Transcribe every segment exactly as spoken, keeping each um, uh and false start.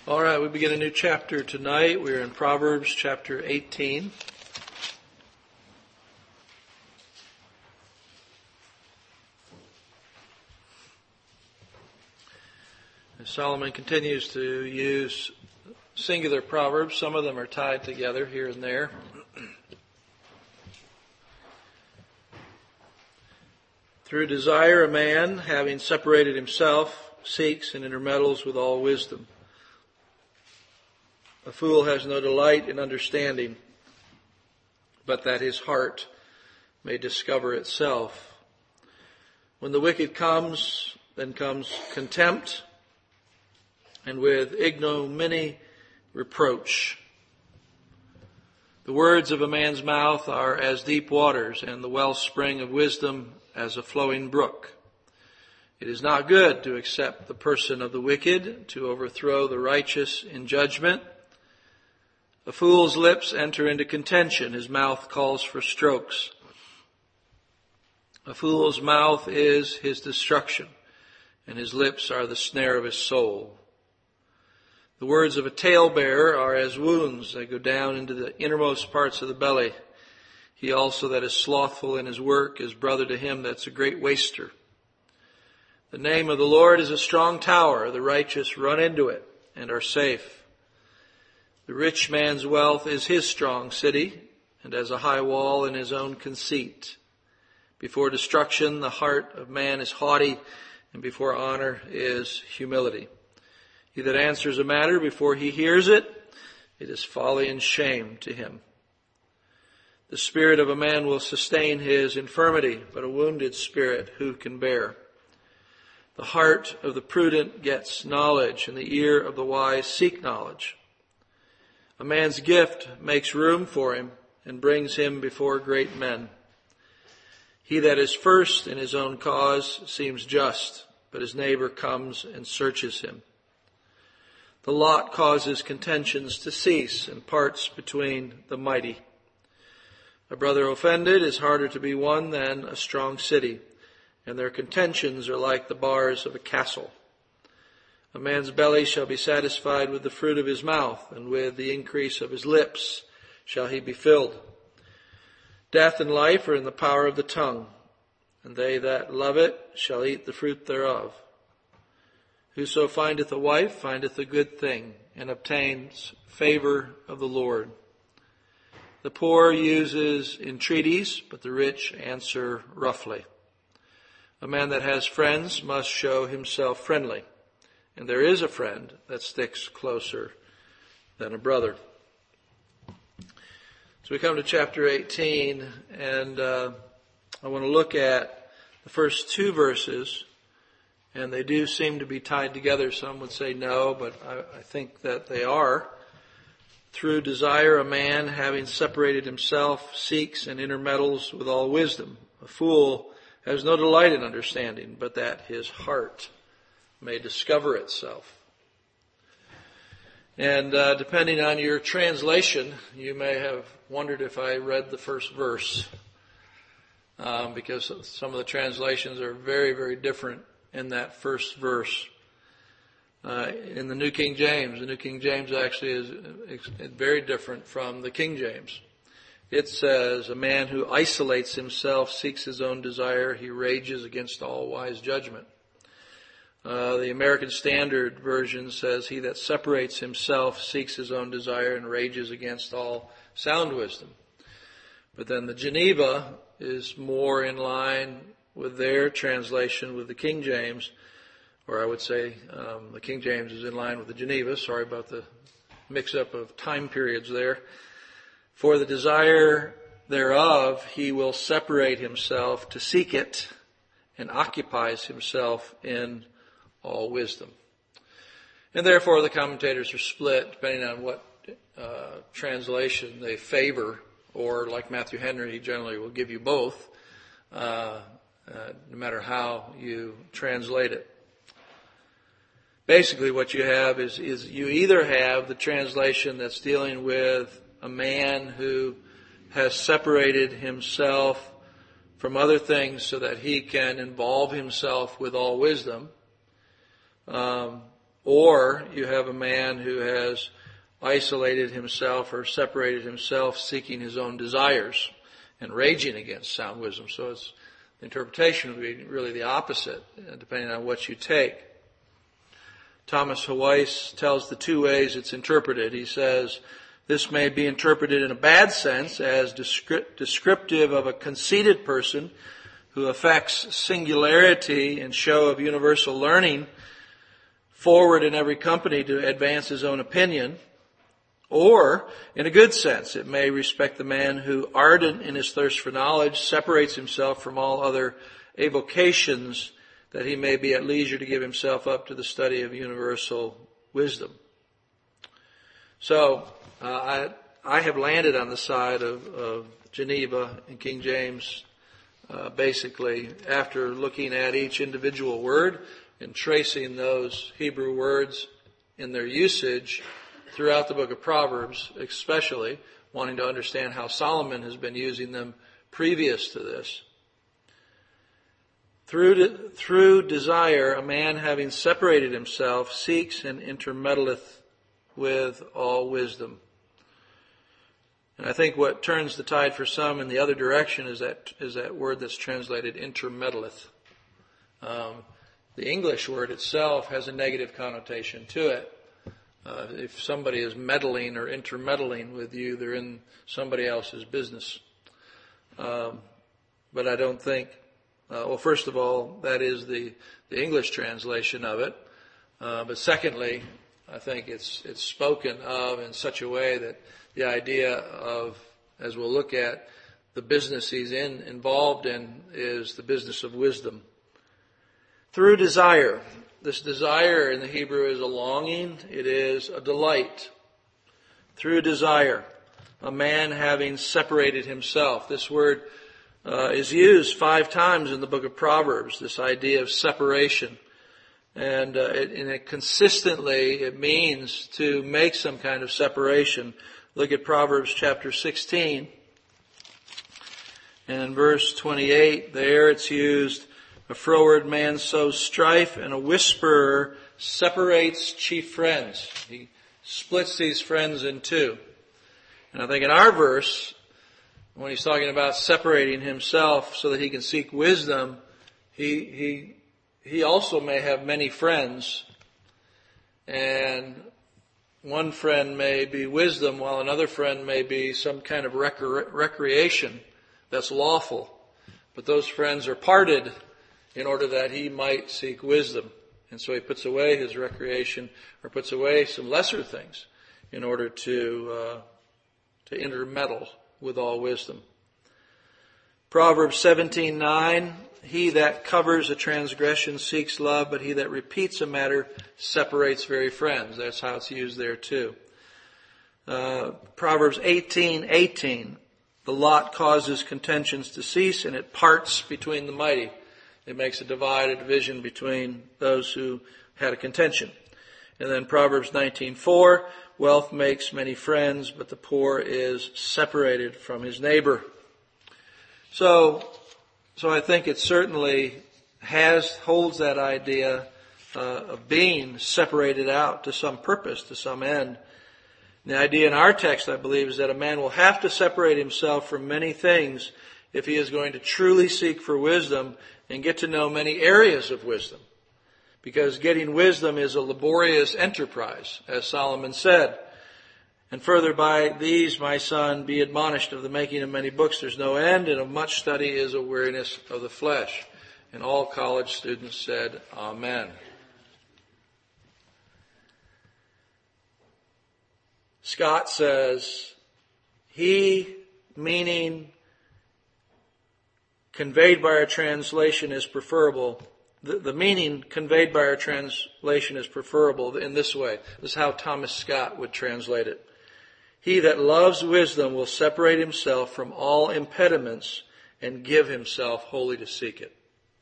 All right, we begin a new chapter tonight. We're in Proverbs chapter eighteen. As Solomon continues to use singular proverbs, some of them are tied together here and there. Through desire a man, having separated himself, seeks and intermeddles with all wisdom. A fool has no delight in understanding, but that his heart may discover itself. When the wicked comes, then comes contempt, and with ignominy reproach. The words of a man's mouth are as deep waters, and the wellspring of wisdom as a flowing brook. It is not good to accept the person of the wicked, to overthrow the righteous in judgment. A fool's lips enter into contention. His mouth calls for strokes. A fool's mouth is his destruction, and his lips are the snare of his soul. The words of a talebearer are as wounds that go down into the innermost parts of the belly. He also that is slothful in his work is brother to him that's a great waster. The name of the Lord is a strong tower. The righteous run into it and are safe. The rich man's wealth is his strong city, and as a high wall in his own conceit. Before destruction, the heart of man is haughty, and before honor is humility. He that answers a matter before he hears it, it is folly and shame to him. The spirit of a man will sustain his infirmity, but a wounded spirit who can bear? The heart of the prudent gets knowledge, and the ear of the wise seek knowledge. A man's gift makes room for him and brings him before great men. He that is first in his own cause seems just, but his neighbor comes and searches him. The lot causes contentions to cease and parts between the mighty. A brother offended is harder to be won than a strong city, and their contentions are like the bars of a castle. A man's belly shall be satisfied with the fruit of his mouth, and with the increase of his lips shall he be filled. Death and life are in the power of the tongue, and they that love it shall eat the fruit thereof. Whoso findeth a wife findeth a good thing, and obtains favor of the Lord. The poor uses entreaties, but the rich answer roughly. A man that has friends must show himself friendly. And there is a friend that sticks closer than a brother. So we come to chapter eighteen, and uh, I want to look at the first two verses, and they do seem to be tied together. Some would say no, but I, I think that they are. Through desire, a man, having separated himself, seeks and intermeddles with all wisdom. A fool has no delight in understanding, but that his heart may discover itself. And uh, depending on your translation, you may have wondered if I read the first verse, um, because some of the translations are very, very different in that first verse. Uh, in the New King James, the New King James actually is very different from the King James. It says, a man who isolates himself seeks his own desire. He rages against all wise judgment. Uh, the American Standard Version says, he that separates himself seeks his own desire and rages against all sound wisdom. But then the Geneva is more in line with their translation with the King James, or I would say um, the King James is in line with the Geneva. Sorry about the mix-up of time periods there. For the desire thereof he will separate himself to seek it, and occupies himself in all wisdom. And therefore the commentators are split depending on what uh, translation they favor, or like Matthew Henry, he generally will give you both, uh, uh, no matter how you translate it. Basically what you have is, is you either have the translation that's dealing with a man who has separated himself from other things so that he can involve himself with all wisdom, um, Or you have a man who has isolated himself or separated himself, seeking his own desires and raging against sound wisdom. So it's, the interpretation would be really the opposite, depending on what you take. Thomas Weiss tells the two ways it's interpreted. He says, this may be interpreted in a bad sense as descriptive of a conceited person who affects singularity and show of universal learning forward in every company to advance his own opinion. Or, in a good sense, it may respect the man who, ardent in his thirst for knowledge, separates himself from all other avocations that he may be at leisure to give himself up to the study of universal wisdom. So, uh, I, I have landed on the side of, of Geneva and King James, uh, basically, after looking at each individual word and tracing those Hebrew words in their usage throughout the book of Proverbs, especially wanting to understand how Solomon has been using them previous to this. Through, de- through desire, a man having separated himself seeks and intermeddleth with all wisdom. And I think what turns the tide for some in the other direction is that is that word that's translated intermeddleth. Um, the English word itself has a negative connotation to it. Uh, if somebody is meddling or intermeddling with you, they're in somebody else's business. Um, but I don't think, uh, well, first of all, that is the, the English translation of it. Uh, but secondly, I think it's it's spoken of in such a way that the idea of, as we'll look at, the business he's in involved in is the business of wisdom. Through desire. This desire in the Hebrew is a longing. It is a delight. Through desire. A man having separated himself. This word uh, is used five times in the book of Proverbs, this idea of separation. And, uh, it, and it consistently, it means to make some kind of separation. Look at Proverbs chapter sixteen. And in verse twenty-eight, there it's used, a froward man sows strife, and a whisperer separates chief friends. He splits these friends in two. And I think in our verse, when he's talking about separating himself so that he can seek wisdom, he he he also may have many friends. And one friend may be wisdom, while another friend may be some kind of recre- recreation that's lawful. But those friends are parted in order that he might seek wisdom. And so he puts away his recreation, or puts away some lesser things in order to uh, to intermeddle with all wisdom. Proverbs seventeen nine, he that covers a transgression seeks love, but he that repeats a matter separates very friends. That's how it's used there too. Uh, Proverbs eighteen eighteen, the lot causes contentions to cease, and it parts between the mighty. It makes a divide, a division between those who had a contention. And then Proverbs nineteen four, wealth makes many friends, but the poor is separated from his neighbor. So, so I think it certainly has, holds that idea uh, of being separated out to some purpose, to some end. And the idea in our text, I believe, is that a man will have to separate himself from many things if he is going to truly seek for wisdom and get to know many areas of wisdom. Because getting wisdom is a laborious enterprise, as Solomon said. And further, by these, my son, be admonished of the making of many books. There's no end, and of much study is a weariness of the flesh. And all college students said, Amen. Scott says, he, meaning conveyed by our translation, is preferable. The, the meaning conveyed by our translation is preferable in this way. This is how Thomas Scott would translate it. He that loves wisdom will separate himself from all impediments and give himself wholly to seek it.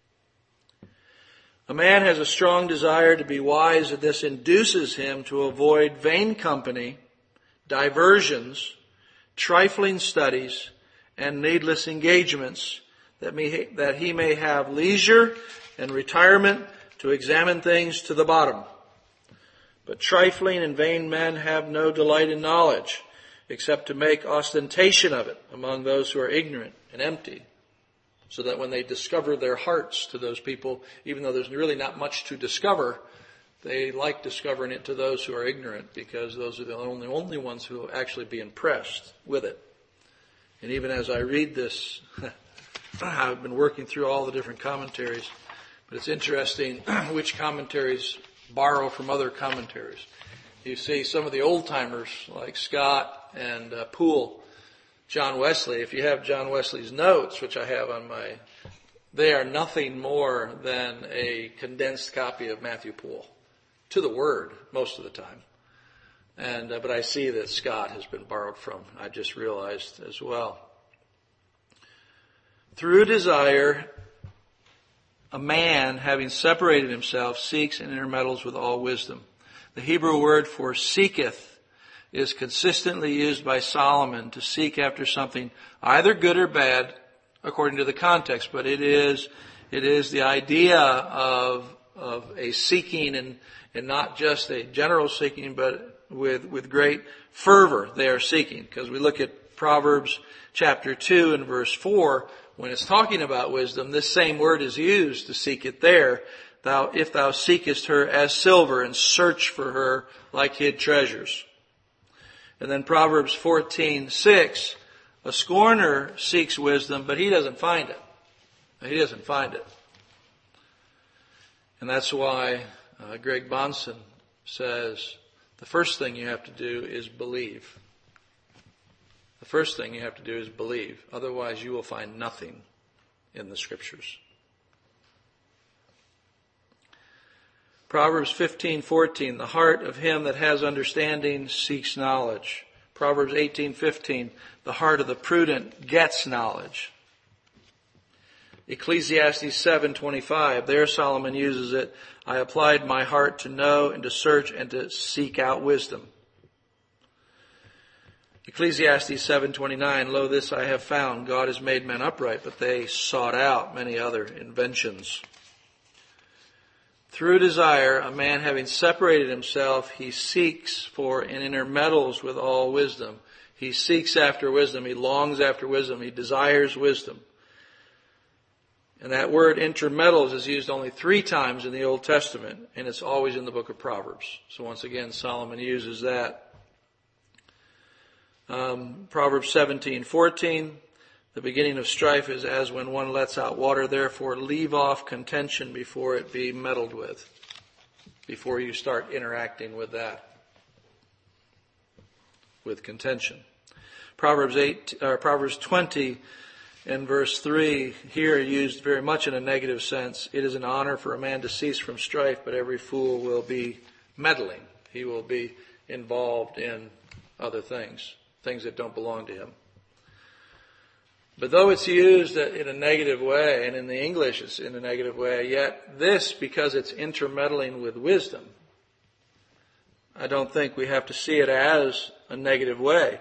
A man has a strong desire to be wise, and this induces him to avoid vain company, diversions, trifling studies, and needless engagements, that, may, that he may have leisure and retirement to examine things to the bottom. But trifling and vain men have no delight in knowledge, except to make ostentation of it among those who are ignorant and empty, so that when they discover their hearts to those people, even though there's really not much to discover, they like discovering it to those who are ignorant, because those are the only, only ones who will actually be impressed with it. And even as I read this, I've been working through all the different commentaries, but it's interesting which commentaries borrow from other commentaries. You see some of the old-timers like Scott and uh, Poole, John Wesley. If you have John Wesley's notes, which I have on my, they are nothing more than a condensed copy of Matthew Poole, to the word most of the time. And uh, but I see that Scott has been borrowed from. I just realized as well. Through desire, a man, having separated himself, seeks and intermeddles with all wisdom. The Hebrew word for seeketh is consistently used by Solomon to seek after something either good or bad, according to the context. But it is it is the idea of of a seeking, and and not just a general seeking, but with with great fervor they are seeking. Because we look at Proverbs chapter two and verse four. When it's talking about wisdom, this same word is used to seek it there. Thou, if thou seekest her as silver, and search for her like hid treasures. And then Proverbs fourteen six, a scorner seeks wisdom, but he doesn't find it. He doesn't find it. And that's why uh, Greg Bonson says the first thing you have to do is believe. The first thing you have to do is believe. Otherwise, you will find nothing in the Scriptures. Proverbs fifteen fourteen, the heart of him that has understanding seeks knowledge. Proverbs eighteen fifteen, the heart of the prudent gets knowledge. Ecclesiastes seven twenty-five, there Solomon uses it, I applied my heart to know and to search and to seek out wisdom. Ecclesiastes seven twenty-nine, lo, this I have found, God has made men upright, but they sought out many other inventions. Through desire, a man having separated himself, he seeks for and intermeddles with all wisdom. He seeks after wisdom. He longs after wisdom. He desires wisdom. And that word intermeddles is used only three times in the Old Testament, and it's always in the book of Proverbs. So once again, Solomon uses that. Um, Proverbs seventeen fourteen, the beginning of strife is as when one lets out water. Therefore, leave off contention before it be meddled with, before you start interacting with that, with contention. Proverbs eight, uh, Proverbs twenty and verse three, here used very much in a negative sense. It is an honor for a man to cease from strife, but every fool will be meddling. He will be involved in other things, things that don't belong to him. But though it's used in a negative way, and in the English it's in a negative way, yet this, because it's intermeddling with wisdom, I don't think we have to see it as a negative way.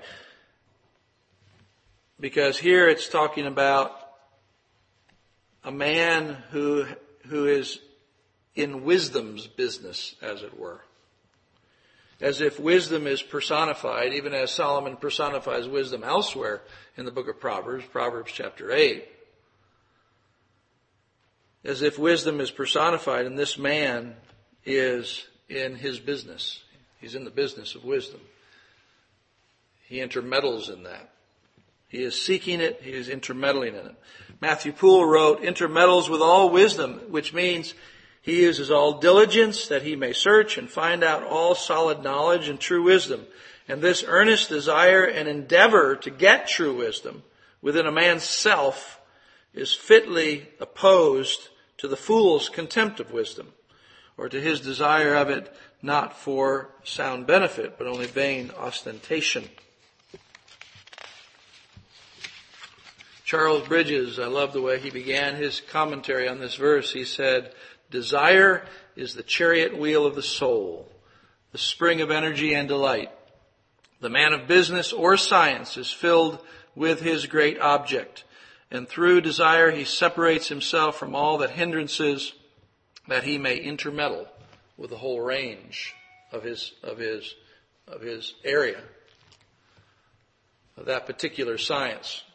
Because here it's talking about a man who who is in wisdom's business, as it were. As if wisdom is personified, even as Solomon personifies wisdom elsewhere in the book of Proverbs, Proverbs chapter eight. As if wisdom is personified, and this man is in his business. He's in the business of wisdom. He intermeddles in that. He is seeking it. He is intermeddling in it. Matthew Poole wrote, intermeddles with all wisdom, which means he uses all diligence that he may search and find out all solid knowledge and true wisdom. And this earnest desire and endeavor to get true wisdom within a man's self is fitly opposed to the fool's contempt of wisdom, or to his desire of it not for sound benefit, but only vain ostentation. Charles Bridges, I love the way he began his commentary on this verse. He said, desire is the chariot wheel of the soul, the spring of energy and delight. The man of business or science is filled with his great object, and through desire he separates himself from all that hindrances, that he may intermeddle with the whole range of his, of his, of his area, of that particular science.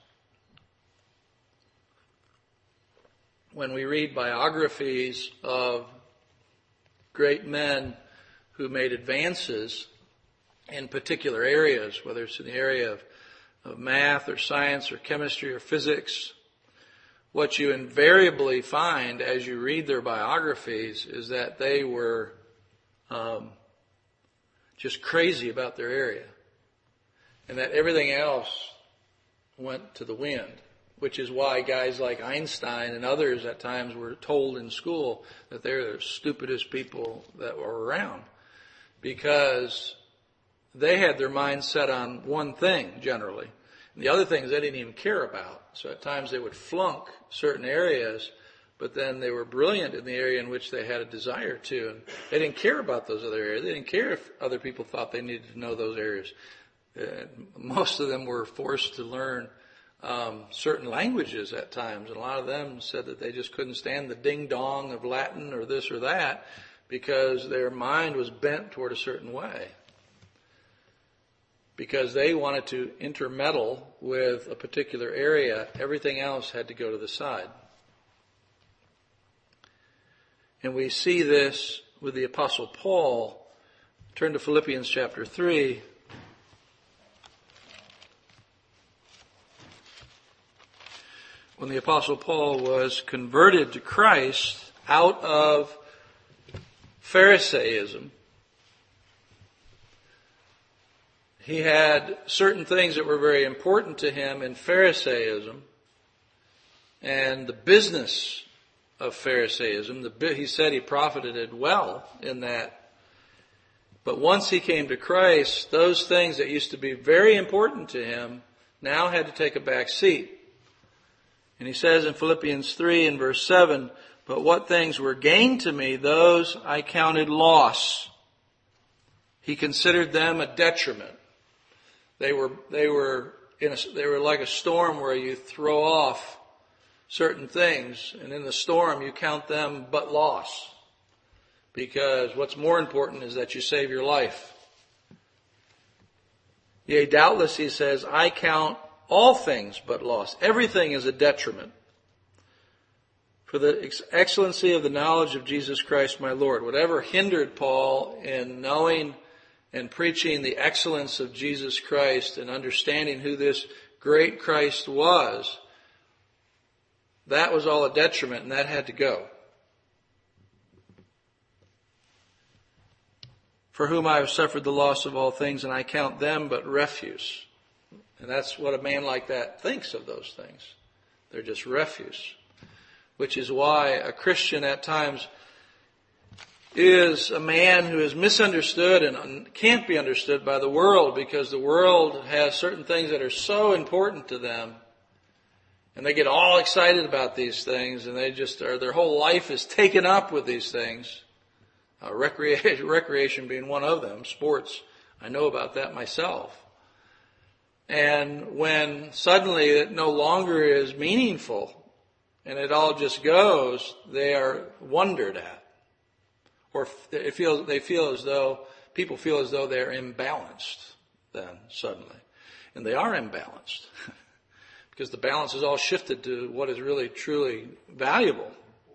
When we read biographies of great men who made advances in particular areas, whether it's in the area of, of math or science or chemistry or physics, what you invariably find as you read their biographies is that they were um, just crazy about their area, and that everything else went to the wind, which is why guys like Einstein and others at times were told in school that they're the stupidest people that were around, because they had their minds set on one thing generally. And the other things they didn't even care about. So at times they would flunk certain areas, but then they were brilliant in the area in which they had a desire to. And they didn't care about those other areas. They didn't care if other people thought they needed to know those areas. Uh, most of them were forced to learn um, certain languages at times. And a lot of them said that they just couldn't stand the ding-dong of Latin or this or that because their mind was bent toward a certain way. Because they wanted to intermeddle with a particular area, everything else had to go to the side. And we see this with the Apostle Paul. Turn to Philippians chapter three. When the Apostle Paul was converted to Christ out of Pharisaism, he had certain things that were very important to him in Pharisaism and the business of Pharisaism. The, he said he profited well in that. But once he came to Christ, those things that used to be very important to him now had to take a back seat. And he says in Philippians three and verse seven, "But what things were gain to me, those I counted loss." He considered them a detriment. They were, they were in a, they were like a storm where you throw off certain things, and in the storm you count them but loss. Because what's more important is that you save your life. Yea, doubtless, he says, I count all things but loss. Everything is a detriment for the ex- excellency of the knowledge of Jesus Christ my Lord. Whatever hindered Paul in knowing and preaching the excellence of Jesus Christ and understanding who this great Christ was, that was all a detriment, and that had to go. For whom I have suffered the loss of all things, and I count them but refuse. And that's what a man like that thinks of those things. They're just refuse. Which is why a Christian at times is a man who is misunderstood and can't be understood by the world, because the world has certain things that are so important to them, and they get all excited about these things, and they just are, their whole life is taken up with these things. Uh, recreation, recreation being one of them, sports. I know about that myself. And when suddenly it no longer is meaningful and it all just goes, they are wondered at. Or it feels, they feel as though, people feel as though they're imbalanced then, suddenly. And they are imbalanced. Because the balance is all shifted to what is really, truly valuable.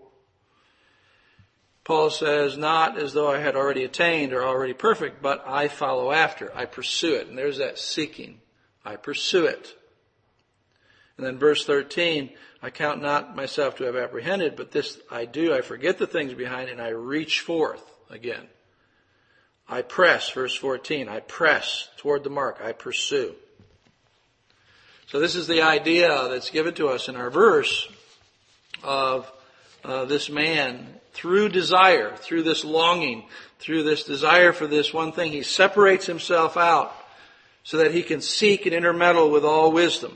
Paul says, not as though I had already attained or already perfect, but I follow after. I pursue it. And there's that seeking. I pursue it. And then verse thirteen, I count not myself to have apprehended, but this I do, I forget the things behind, and I reach forth again. I press, verse fourteen, I press toward the mark, I pursue. So this is the idea that's given to us in our verse of uh, this man, through desire, through this longing, through this desire for this one thing, he separates himself out so that he can seek and intermeddle with all wisdom.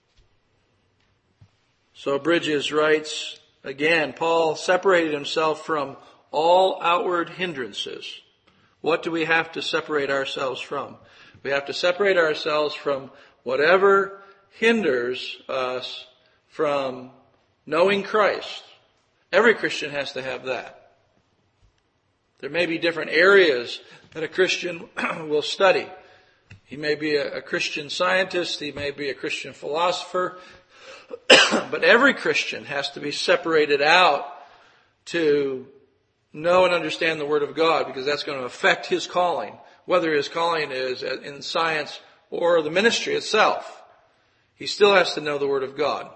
So Bridges writes, again, Paul separated himself from all outward hindrances. What do we have to separate ourselves from? We have to separate ourselves from whatever hinders us from knowing Christ. Every Christian has to have that. There may be different areas that a Christian will study. He may be a, a Christian scientist. He may be a Christian philosopher. But every Christian has to be separated out to know and understand the Word of God, because that's going to affect his calling, whether his calling is in science or the ministry itself. He still has to know the Word of God.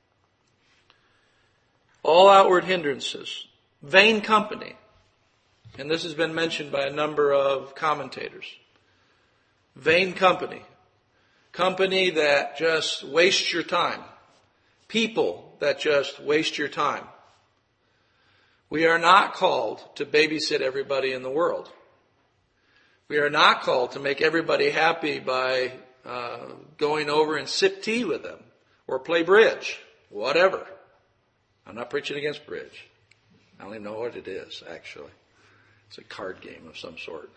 All outward hindrances, vain company, and this has been mentioned by a number of commentators. Vain company, company that just wastes your time, people that just waste your time. We are not called to babysit everybody in the world. We are not called to make everybody happy by uh, going over and sip tea with them or play bridge, whatever. I'm not preaching against bridge. I don't even know what it is, actually. It's a card game of some sort.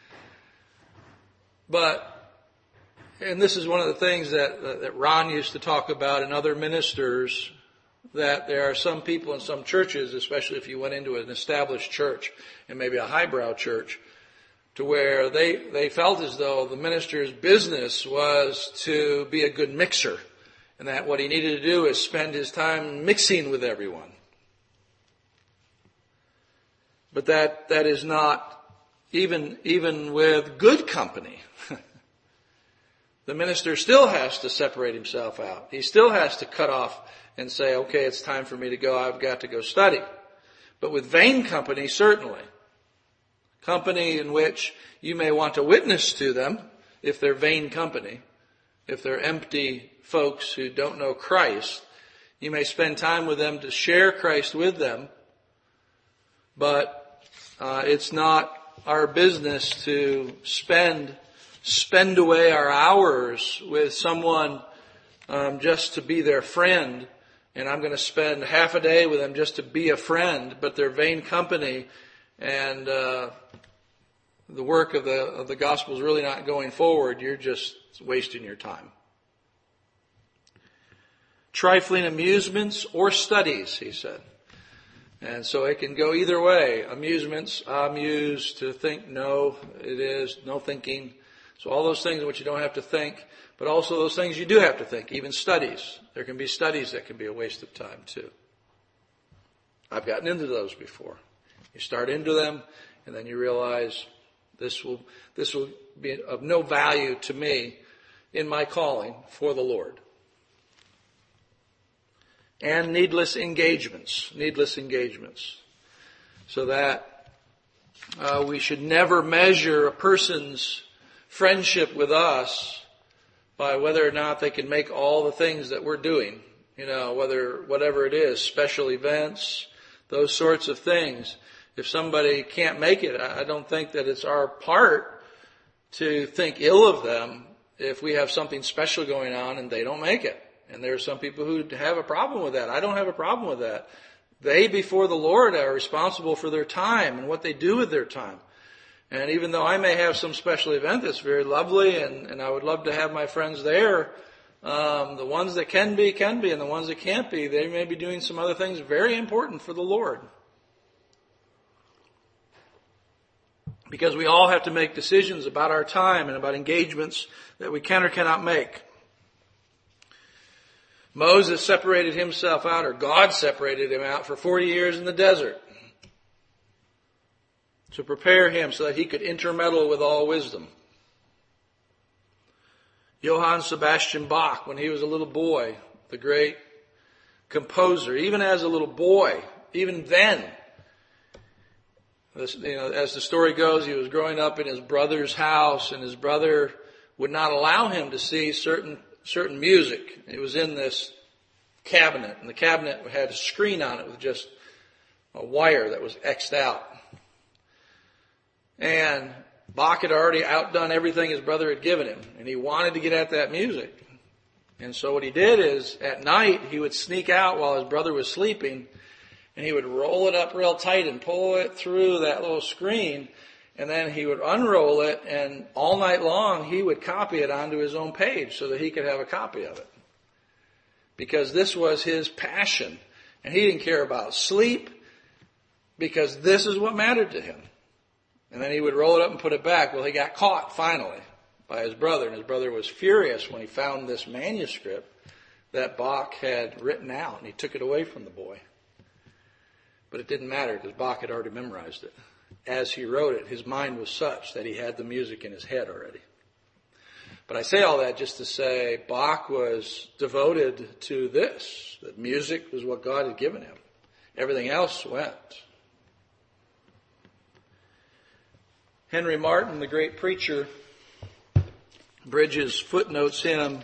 But, and this is one of the things that, that Ron used to talk about and other ministers, that there are some people in some churches, especially if you went into an established church and maybe a highbrow church, to where they, they felt as though the minister's business was to be a good mixer, and that what he needed to do is spend his time mixing with everyone. But that, that is not even, even with good company. The minister still has to separate himself out. He still has to cut off and say, okay, it's time for me to go. I've got to go study. But with vain company, certainly. Company in which you may want to witness to them if they're vain company. If they're empty folks who don't know Christ, you may spend time with them to share Christ with them. But uh, it's not our business to spend spend away our hours with someone um, just to be their friend. And I'm going to spend half a day with them just to be a friend, but they're vain company, and uh, the work of the of the gospel is really not going forward. You're just wasting your time. Trifling amusements or studies, he said. And so it can go either way. Amusements, I'm used to think, no, it is, no thinking. So all those things in which you don't have to think, but also those things you do have to think, even studies. There can be studies that can be a waste of time too. I've gotten into those before. You start into them, and then you realize this will, this will be of no value to me in my calling for the Lord. And needless engagements, needless engagements. So that uh, we should never measure a person's friendship with us by whether or not they can make all the things that we're doing. You know, whether, whatever it is, special events, those sorts of things. If somebody can't make it, I don't think that it's our part to think ill of them if we have something special going on and they don't make it. And there are some people who have a problem with that. I don't have a problem with that. They, before the Lord, are responsible for their time and what they do with their time. And even though I may have some special event that's very lovely, and, and I would love to have my friends there, um, the ones that can be, can be, and the ones that can't be, they may be doing some other things very important for the Lord. Because we all have to make decisions about our time and about engagements that we can or cannot make. Moses separated himself out, or God separated him out for forty years in the desert to prepare him so that he could intermeddle with all wisdom. Johann Sebastian Bach, when he was a little boy, the great composer, even as a little boy, even then, this, you know, as the story goes, he was growing up in his brother's house, and his brother would not allow him to see certain certain music. It was in this cabinet, and the cabinet had a screen on it with just a wire that was X'd out. And Bach had already outdone everything his brother had given him, and he wanted to get at that music. And so what he did is, at night, he would sneak out while his brother was sleeping, and he would roll it up real tight and pull it through that little screen, and then he would unroll it, and all night long he would copy it onto his own page so that he could have a copy of it. Because this was his passion. And he didn't care about sleep, because this is what mattered to him. And then he would roll it up and put it back. Well, he got caught finally by his brother, and his brother was furious when he found this manuscript that Bach had written out, and he took it away from the boy. But it didn't matter because Bach had already memorized it. As he wrote it, his mind was such that he had the music in his head already. But I say all that just to say Bach was devoted to this, that music was what God had given him. Everything else went. Henry Martin, the great preacher, Bridges footnotes him.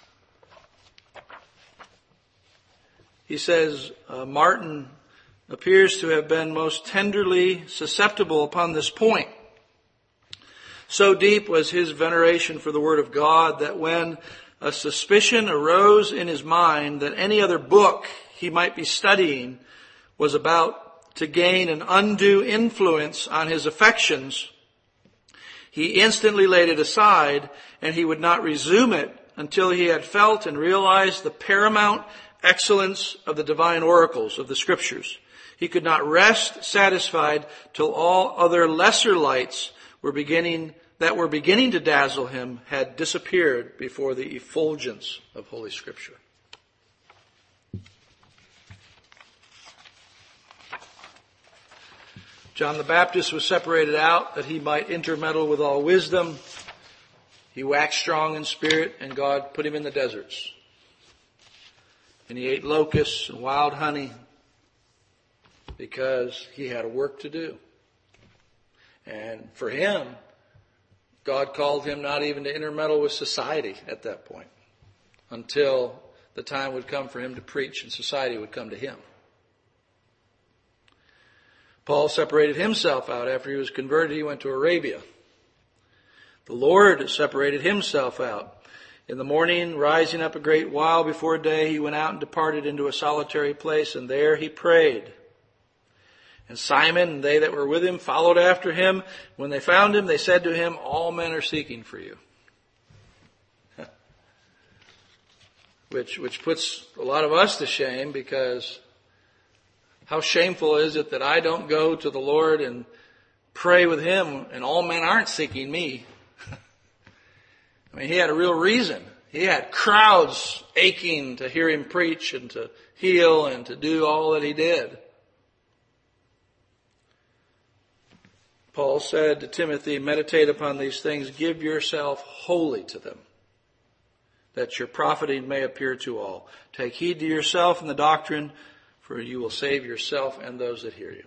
He says, uh, Martin appears to have been most tenderly susceptible upon this point. So deep was his veneration for the Word of God that when a suspicion arose in his mind that any other book he might be studying was about to gain an undue influence on his affections, he instantly laid it aside, and he would not resume it until he had felt and realized the paramount excellence of the divine oracles of the Scriptures. He could not rest satisfied till all other lesser lights were beginning, that were beginning to dazzle him had disappeared before the effulgence of Holy Scripture. John the Baptist was separated out that he might intermeddle with all wisdom. He waxed strong in spirit, and God put him in the deserts. And he ate locusts and wild honey because he had a work to do. And for him, God called him not even to intermeddle with society at that point, until the time would come for him to preach and society would come to him. Paul separated himself out after he was converted. He went to Arabia. The Lord separated himself out. In the morning, rising up a great while before day, he went out and departed into a solitary place, and there he prayed. And Simon and they that were with him followed after him. When they found him, they said to him, all men are seeking for you. which, which puts a lot of us to shame, because how shameful is it that I don't go to the Lord and pray with him and all men aren't seeking me? I mean, he had a real reason. He had crowds aching to hear him preach and to heal and to do all that he did. Paul said to Timothy, meditate upon these things, give yourself wholly to them, that your profiting may appear to all. Take heed to yourself and the doctrine, for you will save yourself and those that hear you.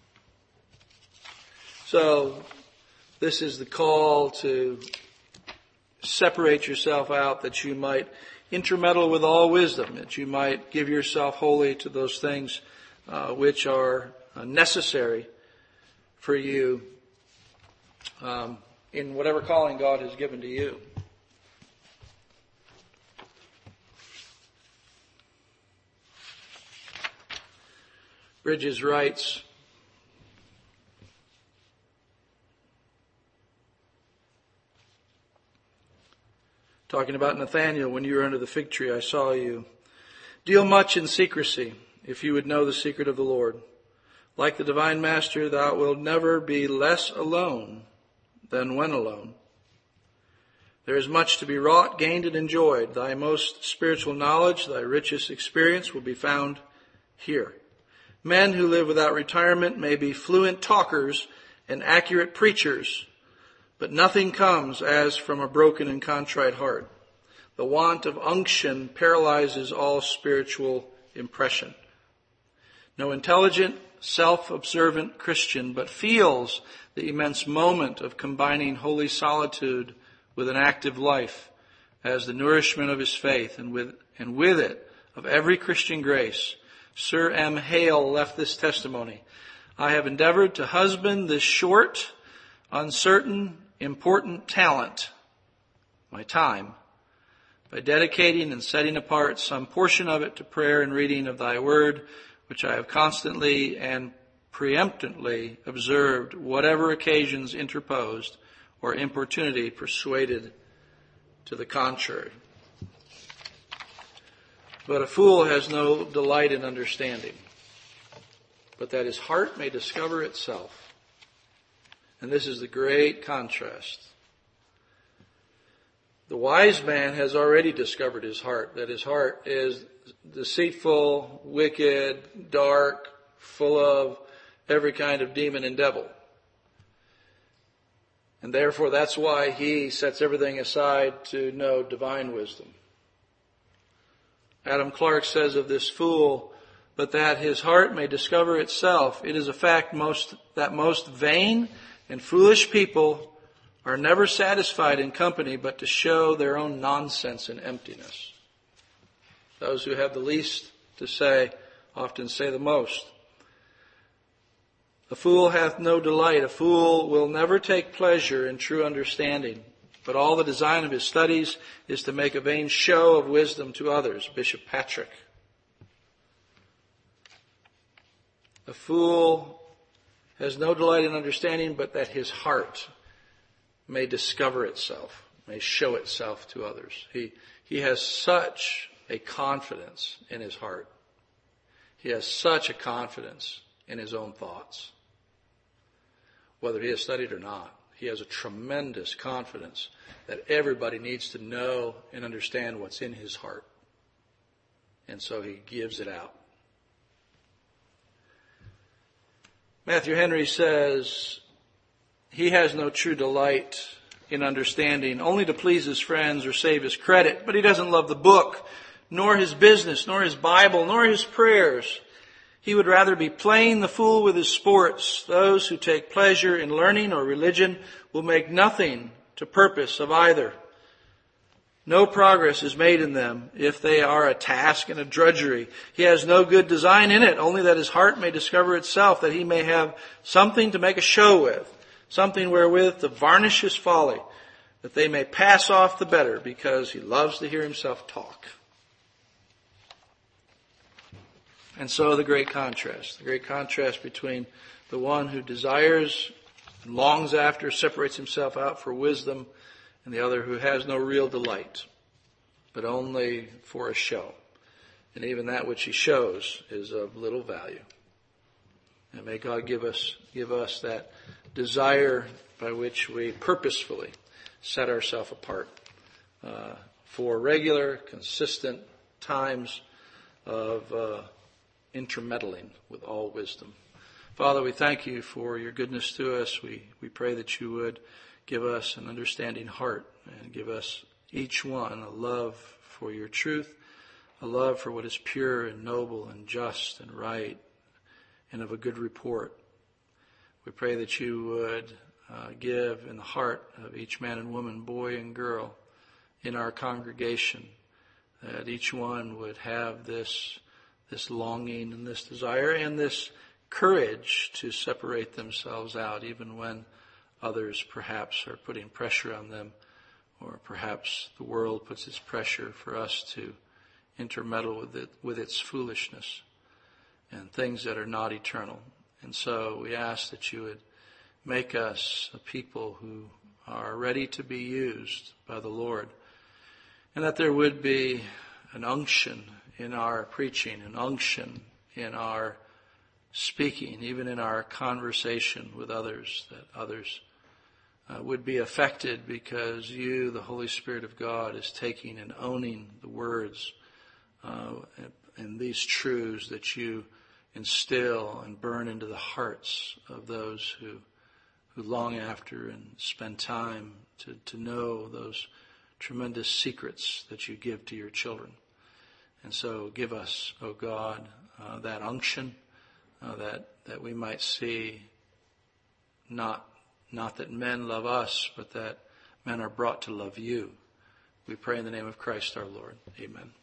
So, this is the call to separate yourself out, that you might intermeddle with all wisdom, that you might give yourself wholly to those things uh, which are uh, necessary for you um, in whatever calling God has given to you. Bridges writes, talking about Nathanael, when you were under the fig tree, I saw you. Deal much in secrecy, if you would know the secret of the Lord. Like the divine master, thou wilt never be less alone than when alone. There is much to be wrought, gained, and enjoyed. Thy most spiritual knowledge, thy richest experience will be found here. Men who live without retirement may be fluent talkers and accurate preachers, but nothing comes as from a broken and contrite heart. The want of unction paralyzes all spiritual impression. No intelligent, self-observant Christian but feels the immense moment of combining holy solitude with an active life as the nourishment of his faith, and with, and with it of every Christian grace. Sir M. Hale left this testimony. I have endeavored to husband this short, uncertain, important talent, my time, by dedicating and setting apart some portion of it to prayer and reading of thy word, which I have constantly and preemptively observed, whatever occasions interposed or importunity persuaded to the contrary. But a fool has no delight in understanding, but that his heart may discover itself. And this is the great contrast. The wise man has already discovered his heart, that his heart is deceitful, wicked, dark, full of every kind of demon and devil. And therefore that's why he sets everything aside to know divine wisdom. Adam Clarke says of this fool, but that his heart may discover itself. It is a fact most that most vain and foolish people are never satisfied in company but to show their own nonsense and emptiness. Those who have the least to say often say the most. A fool hath no delight. A fool will never take pleasure in true understanding, but all the design of his studies is to make a vain show of wisdom to others. Bishop Patrick. A fool has no delight in understanding, but that his heart may discover itself, may show itself to others. He, he has such a confidence in his heart. He has such a confidence in his own thoughts. Whether he has studied or not, he has a tremendous confidence that everybody needs to know and understand what's in his heart. And so he gives it out. Matthew Henry says, he has no true delight in understanding, only to please his friends or save his credit. But he doesn't love the book, nor his business, nor his Bible, nor his prayers. He would rather be playing the fool with his sports. Those who take pleasure in learning or religion will make nothing to purpose of either. No progress is made in them if they are a task and a drudgery. He has no good design in it, only that his heart may discover itself, that he may have something to make a show with, something wherewith to varnish his folly, that they may pass off the better, because he loves to hear himself talk. And so the great contrast, the great contrast between the one who desires and longs after, separates himself out for wisdom, and the other who has no real delight, but only for a show. And even that which he shows is of little value. And may God give us, give us that desire by which we purposefully set ourselves apart uh, for regular, consistent times of uh, intermeddling with all wisdom. Father, we thank you for your goodness to us. We, we pray that you would give us an understanding heart and give us each one a love for your truth, a love for what is pure and noble and just and right and of a good report. We pray that you would uh, give in the heart of each man and woman, boy and girl in our congregation, that each one would have this, this longing and this desire and this courage to separate themselves out, even when others perhaps are putting pressure on them, or perhaps the world puts its pressure for us to intermeddle with it, with its foolishness and things that are not eternal. And so we ask that you would make us a people who are ready to be used by the Lord, and that there would be an unction in our preaching, an unction in our speaking, even in our conversation with others, that others Uh, would be affected because you, the Holy Spirit of God, is taking and owning the words uh, and, and these truths that you instill and burn into the hearts of those who who long after and spend time to, to know those tremendous secrets that you give to your children. And so give us, O God, uh, that unction uh, that, that we might see not Not that men love us, but that men are brought to love you. We pray in the name of Christ our Lord. Amen.